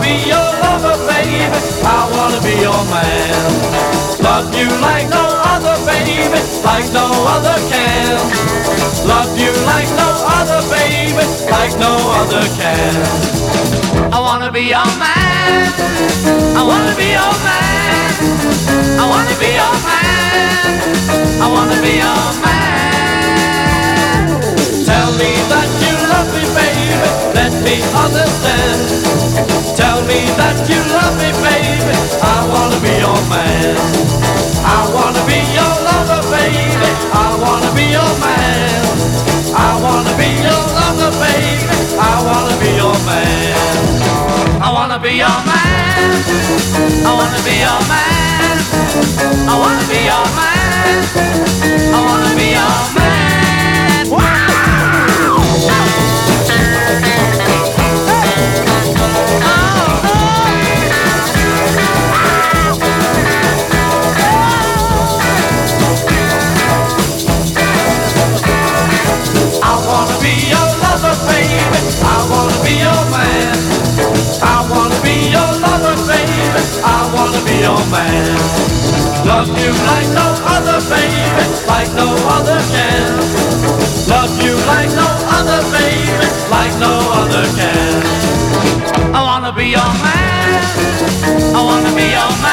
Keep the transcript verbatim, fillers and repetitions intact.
be your lover, baby. I wanna be your man. Love you like no other, baby, like no other can. Love you like no other, baby, like no other can. I wanna be your man. I wanna be your man. I wanna be your man. I wanna be your man. Tell me that you love me, baby. Let me understand. Tell me that you love me, baby. I wanna be your man. I wanna be your lover, baby. I wanna be your man. I wanna be your lover, baby. I wanna be your man. I wanna be your man. I wanna be your man. I wanna be your man. I wanna be your man. Wow! I wanna be your lover, baby. I wanna be your man. I wanna be your lover, baby. I wanna be your man. Love you like no other, baby, like no other can. Love you like no other, baby, like no other can. I wanna be your man. I wanna be your man.